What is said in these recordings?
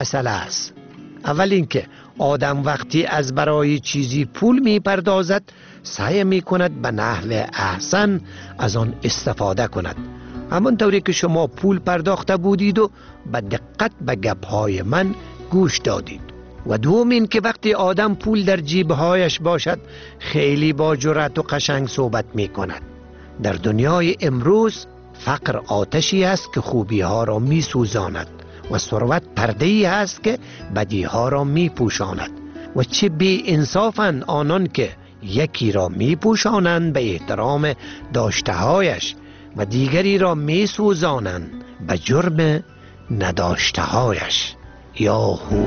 مسئله است. اول اینکه آدم وقتی از برای چیزی پول می پردازد سعی می کند به نحو احسن از آن استفاده کند، همانطوری که شما پول پرداخته بودید و به دقت به گپهای من گوش دادید. و دوم این که وقتی آدم پول در جیبهایش باشد خیلی با جرأت و قشنگ صحبت می کند. در دنیای امروز فقر آتشی است که خوبی ها را می سوزاند و ثروت پرده‌ای است که بدی ها را می پوشاند. و چه بی انصافند آنان که یکی را می پوشانند به احترام داشتهایش و دیگری را می سوزانند به جرم نداشتهایش. یاهو.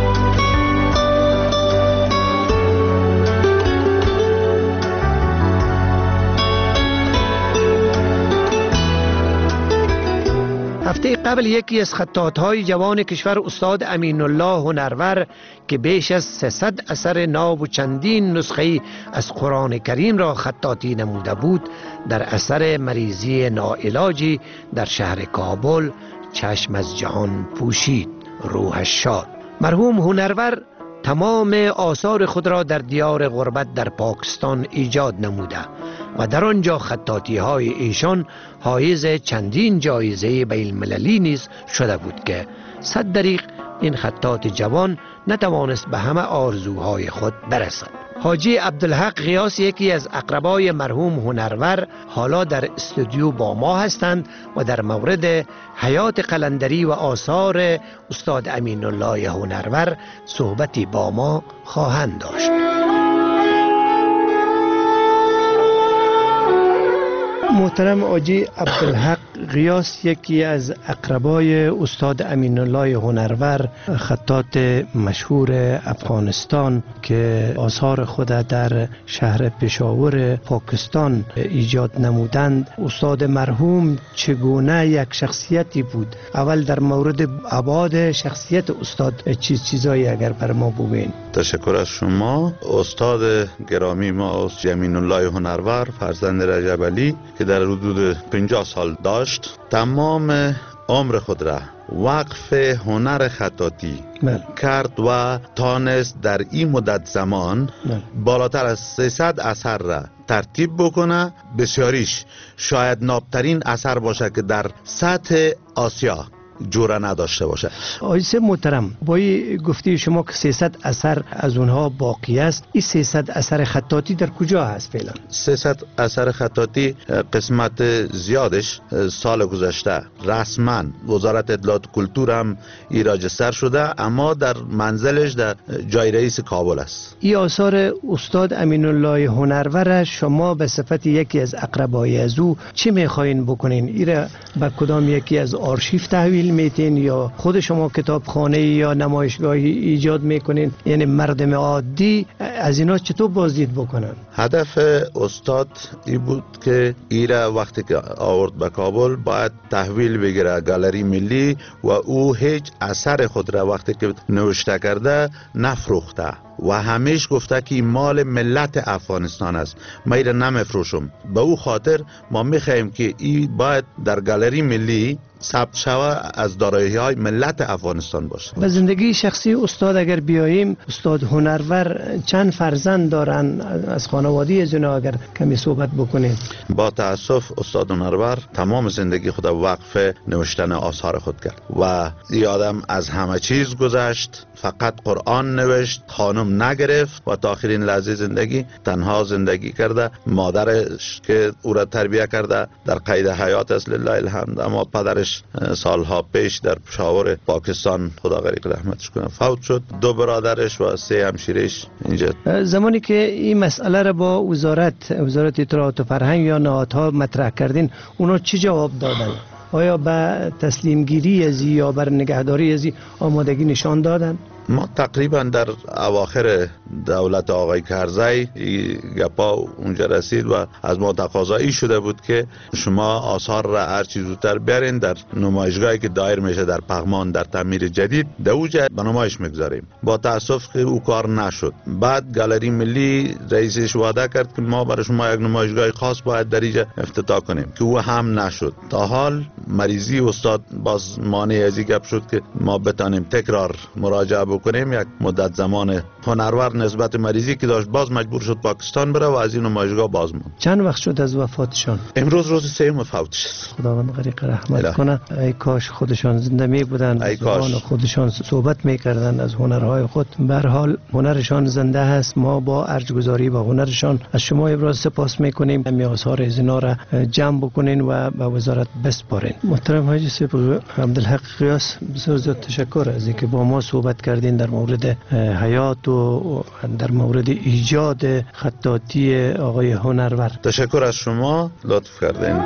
هفته قبل یکی از خطاط‌های جوان کشور استاد امین الله هنرور که بیش از 300 اثر ناب و چندین نسخه از قرآن کریم را خطاطی نموده بود، در اثر مریضی ناعلاجی در شهر کابل چشم از جهان پوشید. روحش شاد. مرحوم هنرور تمام آثار خود را در دیار غربت در پاکستان ایجاد نموده و در آنجا خطاطی های ایشان حایز چندین جایزه بین المللی نیز شده بود که 100 دریغ این خطاط جوان نتوانست به همه آرزوهای خود برسد. حاجی عبدالحق غیاس یکی از اقربای مرحوم هنرور حالا در استودیو با ما هستند و در مورد حیات قلندری و آثار استاد امین الله هنرور صحبتی با ما خواهند داشت. محترم حاجی عبدالحق غیاس یکی از اقربای استاد امین الله هنرور، خطاط مشهور افغانستان که آثار خود در شهر پشاور پاکستان ایجاد نمودند. استاد مرحوم چگونه یک شخصیتی بود؟ اول در مورد ابعاد شخصیت استاد چیزایی اگر بر ما بگوین. تشکر از شما. استاد گرامی ما امین الله هنرور فرزند رجب علی که در حدود 50 سال داشت، تمام عمر خود را وقف هنر خطاطی کرد و تانست در این مدت زمان بالاتر از 300 اثر را ترتیب بکنه. بسیاریش شاید نابترین اثر باشه که در سطح آسیا جوره نداشته باشه. آیسه محترم، با گفته شما که 300 اثر از اونها باقی است، این 300 اثر خطاطی در کجا هست فعلا؟ 300 اثر خطاطی قسمت زیادش سال گذشته رسما وزارت اطلاعات کلتور هم راجستر شده، اما در منزلش در جای رئیس کابل است. این آثار استاد امین الله هنرور شما به صفت یکی از اقربای از او چی میخواین بکنین؟ ایره به کدام یکی از آرشیو تحویل میتین یا خود شما کتابخانه یا نمایشگاهی ایجاد میکنین؟ یعنی مردم عادی از اینا چطور بازدید بکنن؟ هدف استاد ای بود که ایره وقتی که آورد به کابل باید تحویل بگیره گالری ملی و او هیچ اثر خود را وقتی که نوشته کرده نفروخته و همیش گفته که مال ملت افغانستان است، ما ایره نمیفروشم. به او خاطر ما میخواهیم که ای باید در گالری ملی ثبت شوه، از دارایی های ملت افغانستان باشه. به زندگی شخصی استاد اگر بیاییم، استاد هنرور چند فرزند دارن؟ از خانواده از اونا اگر کمی صحبت بکنیم. با تاسف استاد هنرور تمام زندگی خود وقف نوشتن آثار خود کرد و این آدم از همه چیز گذشت، فقط قرآن نوشت، خانم نگرفت و تا آخرین لحظه زندگی تنها زندگی کرده. مادرش که او را تربیه کرده در قید حیات است لله الحمد، اما پدرش سالها پیش در پشاور پاکستان خدا غریق رحمتش کنه فوت شد. 2 برادرش و 3 همشیرش اینجا. زمانی که این مسئله را با وزارت اطلاعات و فرهنگ یا نهادها مطرح کردین، اونا چی جواب دادن؟ آیا به تسلیم گیری ازی یا بر نگهداری ازی آمادگی نشان دادن؟ ما تقریبا در اواخر دولت آقای کرزی گپا اونجا رسید و از ما تقاضایی شده بود که شما آثار را هر چیز زودتر بیارین در نمایشگاهی که دایر میشه در پغمان در تعمیر جدید دوجه به نمایش میگذاریم. با تاسف که او کار نشد. بعد گالری ملی رئیسش وعده کرد که ما برای شما یک نمایشگاه خاص باید در اینجا افتتاح کنیم که او هم نشد. تا حال مریضی استاد باز مانع از این گپ شد که ما بتانیم تکرار مراجعه بکنیم. یک مدت زمان هنرور نسبت مریضی که داشت باز مجبور شد پاکستان بره و از این نمایشگاه باز موند. چند وقت شد از وفاتشان؟ امروز روز سوم فوتش است. خداوند غریق رحمت کنه. ای کاش خودشان زنده می بودن، از زبان خودشان صحبت میکردن از هنرهای خود. به هر حال هنرشان زنده هست. ما با ارجگذاری با هنرشان از شما ابراز سپاس میکنیم. می آثار از اینا را جمع بکنین و به وزارت بسپارین. محترم حاجی صاحب عبدالحق قیاس، بسیار زیاد تشکر از اینکه با ما صحبت کردین در مورد حیات و در مورد ایجاد خطاطی آقای هنرور. تشکر از شما، لطف کردین.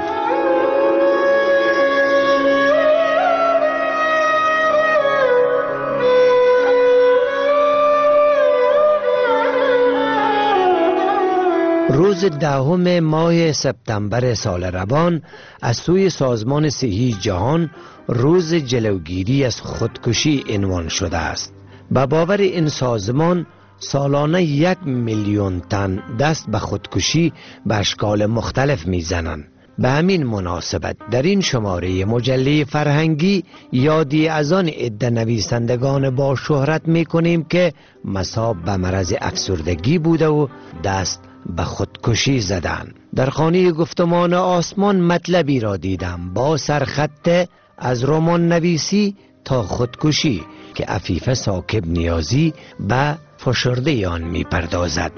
روز 10 ماه سپتامبر سال روان از سوی سازمان صحی جهان روز جلوگیری از خودکشی عنوان شده است. به باور این سازمان سالانه 1 میلیون تن دست به خودکشی به اشکال مختلف میزنند. به همین مناسبت در این شماره مجله فرهنگی یادی از آن عده نویسندگان با شهرت میکنیم که مصاب به مرض افسردگی بوده و دست به خودکشی زدن. در خانه گفتمان آسمان مطلبی را دیدم با سرخط از رمان نویسی تا خودکشی که عفیفه ثاقب نیازی به فشرده آن می پردازد.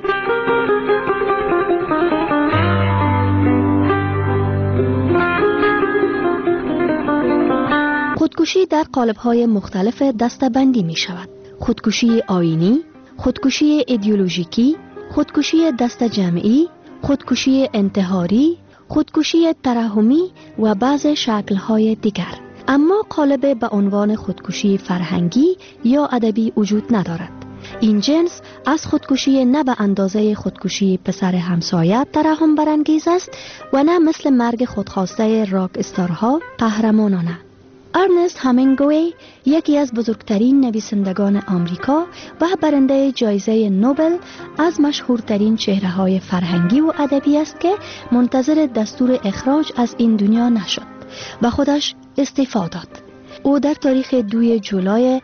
خودکشی در قالب‌های مختلف دسته‌بندی می شود. خودکشی آیینی، خودکشی ایدئولوژیکی، خودکشی دست جمعی، خودکشی انتحاری، خودکشی ترحمی و بعض شکل‌های دیگر. اما قالب به عنوان خودکشی فرهنگی یا ادبی وجود ندارد. این جنس از خودکشی نه به اندازه خودکشی پسر همسایه ترحم برانگیز است و نه مثل مرگ خودخواسته راک استارها قهرمانانه. ارنست همینگوی یکی از بزرگترین نویسندگان آمریکا و برنده جایزه نوبل از مشهورترین چهره‌های فرهنگی و ادبی است که منتظر دستور اخراج از این دنیا نشد و خودش استعفا داد. او در تاریخ 2 جولای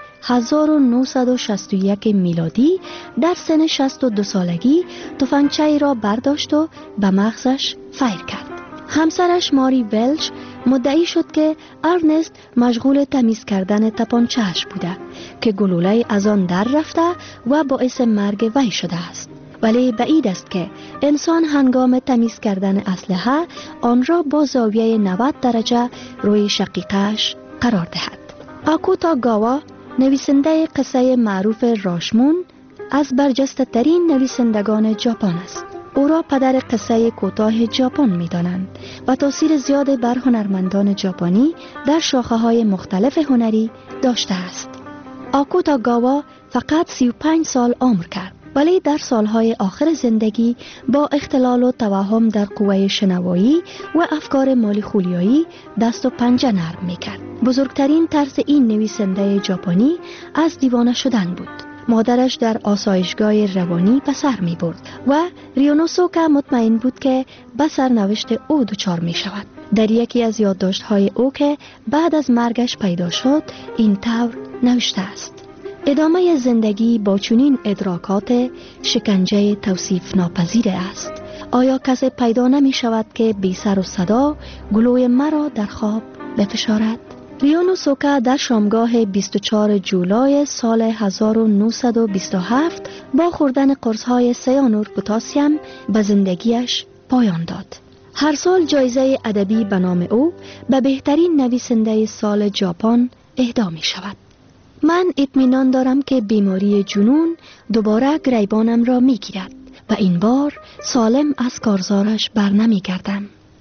1961 میلادی در سن 62 سالگی تفنگچه‌ای را برداشت و به مغزش فیر کرد. همسرش ماری ولچ مدعی شد که ارنست مشغول تمیز کردن تپانچه‌اش بوده که گلوله از آن در رفته و باعث مرگ وی شده است. ولی بعید است که انسان هنگام تمیز کردن اسلحه آن را با زاویه 90 درجه روی شقیقه‌اش قرار دهد. آکوتاگاوا نویسنده قصه معروف راشمون از برجسته ترین نویسندگان ژاپن است. او را پدر قصه کوتاه ژاپن می‌دانند و تاثیر زیاد بر هنرمندان ژاپنی در شاخه‌های مختلف هنری داشته است. آکوتاگاوا فقط 35 سال عمر کرد، ولی در سالهای آخر زندگی با اختلال و توهم در قوه شنوایی و افکار مالیخولیایی دست و پنجه نرم می‌کرد. بزرگترین ترس این نویسنده ژاپنی از دیوانه شدن بود. مادرش در آسایشگاه روانی به سر می برد و ریونوسوکا مطمئن بود که به سرنوشت او دچار می شود. در یکی از یادداشت‌های او که بعد از مرگش پیدا شد این طور نوشته است: ادامه زندگی با چنین ادراکات شکنجه توصیف ناپذیر است. آیا کسی پیدا نمی شود که بی سر و صدا گلوی مرا در خواب بفشارد؟ ریونوسوکا در شامگاه 24 جولای سال 1927 با خوردن قرص‌های سیانور پتاسیم به زندگیش پایان داد. هر سال جایزه ادبی به نام او به بهترین نویسنده سال ژاپن اهدا می شود. من اطمینان دارم که بیماری جنون دوباره گریبانم را می گیرد و این بار سالم از کارزارش بر نمی گردم.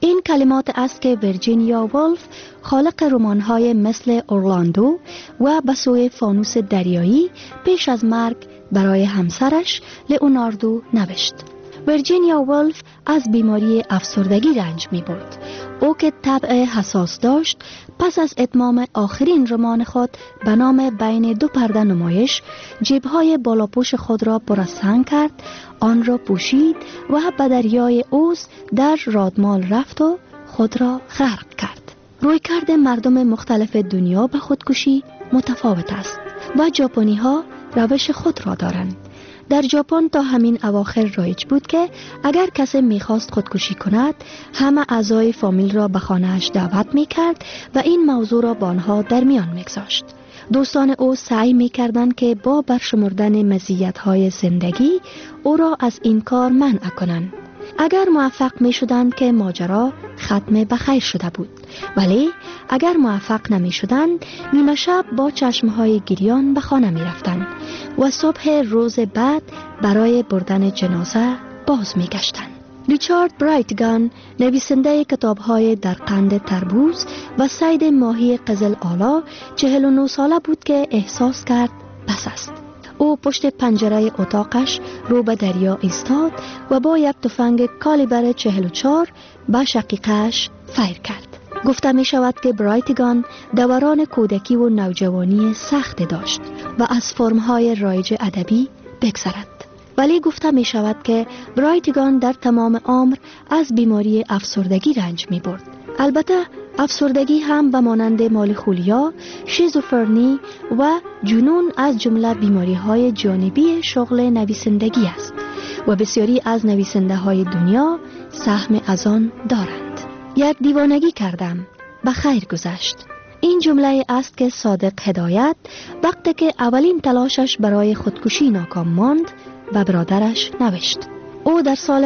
این کلمات است که ویرجینیا وولف خالق رمان‌های مثل اورلاندو و به سوی فانوس دریایی پیش از مرگ برای همسرش لئوناردو نوشت. ویرجینیا وولف از بیماری افسردگی رنج می برد. او که طبع حساس داشت پس از اتمام آخرین رمان خود به نام بین دو پرده نمایش جیب‌های بالاپوش خود را پر از سنگ کرد، آن را پوشید و به دریای اوز در رادمال رفت و خود را غرق کرد. رویکرد مردم مختلف دنیا به خودکشی متفاوت است و ژاپنی ها روش خود را دارند. در ژاپن تا همین اواخر رایج بود که اگر کسی میخواست خودکشی کند همه اعضای فامیل را به خانه‌اش دعوت میکرد و این موضوع را با آنها در میان میگذاشت. دوستان او سعی میکردند که با برشمردن مزیت‌های زندگی او را از این کار منع کنند. اگر موفق می شدند که ماجرا ختم بخیر شده بود، ولی اگر موفق نمی شدند نیمه شب با چشمهای گریان به خانه می رفتند و صبح روز بعد برای بردن جنازه باز می گشتند. ریچارد برایتگان نویسنده کتاب‌های در قند تربوز و صید ماهی قزل آلا 49 ساله بود که احساس کرد بس است. او پشت پنجره اتاقش رو به دریا ایستاد و با یک تفنگ کالیبر 44 به شقیقه‌اش فیر کرد. گفته می شود که برایتگان دوران کودکی و نوجوانی سخت داشت و از فرم‌های رایج ادبی بگذرد. ولی گفته می شود که برایتگان در تمام عمر از بیماری افسردگی رنج می برد. البته افسردگی هم به مانند مالخولیا، شیزوفرنی و جنون از جمله بیماری‌های جانبی شغل نویسندگی است و بسیاری از نویسنده های دنیا سهم از آن دارند. یک دیوانگی کردم، به خیر گذشت. این جمله است که صادق هدایت وقتی که اولین تلاشش برای خودکشی ناکام ماند و برادرش نوشت. او در سال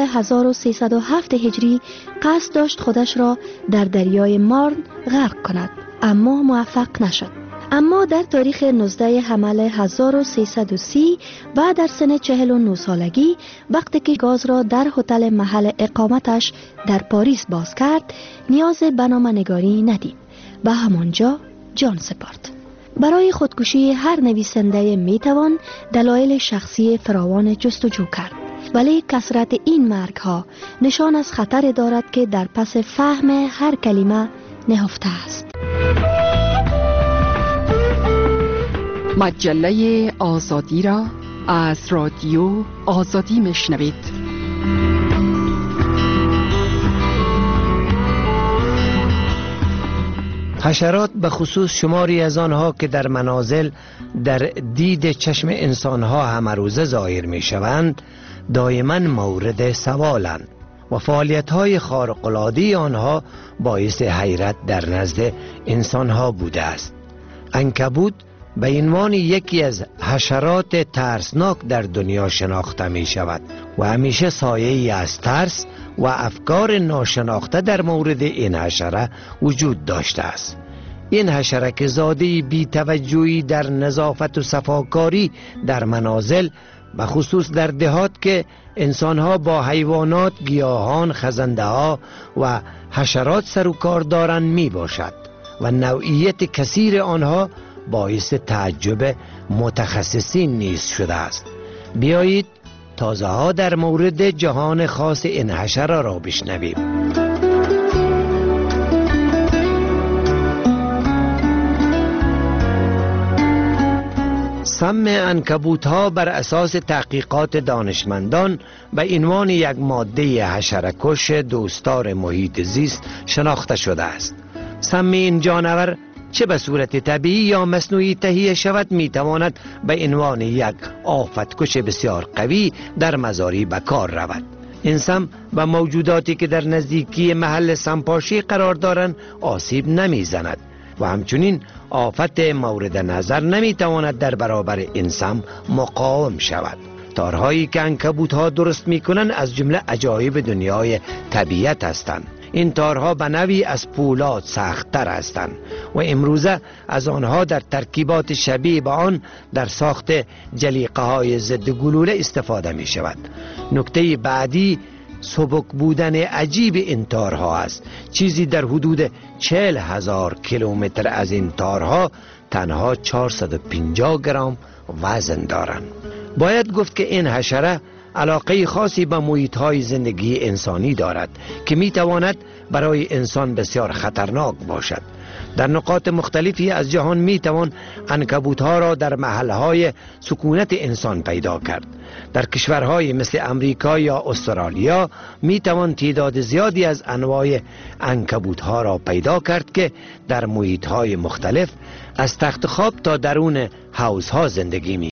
1307 هجری قصد داشت خودش را در دریای مارن غرق کند، اما موفق نشد. اما در تاریخ 19 حمل 1330 و در سن 49 سالگی وقتی که گاز را در هتل محل اقامتش در پاریس باز کرد، نیاز به نامه‌نگاری ندید و همانجا جان سپرد. برای خودکشی هر نویسنده میتوان دلایل شخصی فراوان جستجو کرد، ولی کثرت این مرگ ها نشان از خطر دارد که در پس فهم هر کلمه نهفته است. مجله آزادی را از رادیو آزادی میشنوید. حشرات به خصوص شماری از آنها که در منازل در دید چشم انسانها همروزه ظاهر می شوند دائما مورد سوالند و فعالیت‌های خارق‌العاده آنها باعث حیرت در نزد انسانها بوده است. عنکبوت به عنوان یکی از حشرات ترسناک در دنیا شناخته می شود و همیشه سایه‌ای از ترس و افکار ناشناخته در مورد این حشره وجود داشته است. این حشره زاده بی توجهی در نظافت و صفاکاری در منازل به خصوص در دهات که انسانها با حیوانات، گیاهان، خزنده و حشرات سر و کار دارند می باشد و نوعیت کثیر آنها باعث تعجب متخصصین نیز شده است. بیایید تازه ها در مورد جهان خاص این حشره را بشنویم. سم عنکبوت ها بر اساس تحقیقات دانشمندان به عنوان یک ماده حشره‌کش دوستدار محیط زیست شناخته شده است. سم این جانور چه به صورت طبیعی یا مصنوعی تهیه شود می تواند به عنوان یک آفتکش بسیار قوی در مزاری به کار رود. این سم به موجوداتی که در نزدیکی محل سمپاشی قرار دارند آسیب نمی زند و همچنین آفت مورد نظر نمی تواند در برابر این سم مقاوم شود. تارهایی که عنکبوت ها درست می کنند از جمله عجایب دنیای طبیعت هستند. این تارها به نوعی از پولاد سخت‌تر هستند و امروزه از آنها در ترکیبات شبیه به آن در ساخت جلیقه های ضد گلوله استفاده می شود. نکته بعدی سبک بودن عجیب این تارها است. چیزی در حدود 40,000 کیلومتر از این تارها تنها 450 گرم وزن دارند. باید گفت که این حشره علاقه خاصی به محیط‌های زندگی انسانی دارد که میتواند برای انسان بسیار خطرناک باشد. در نقاط مختلفی از جهان میتوان عنکبوت‌ها را در محل‌های سکونت انسان پیدا کرد. در کشورهای مثل امریکا یا استرالیا میتوان تعداد زیادی از انواع عنکبوت‌ها را پیدا کرد که در محیط‌های مختلف از تخت خواب تا درون حوض‌ها زندگی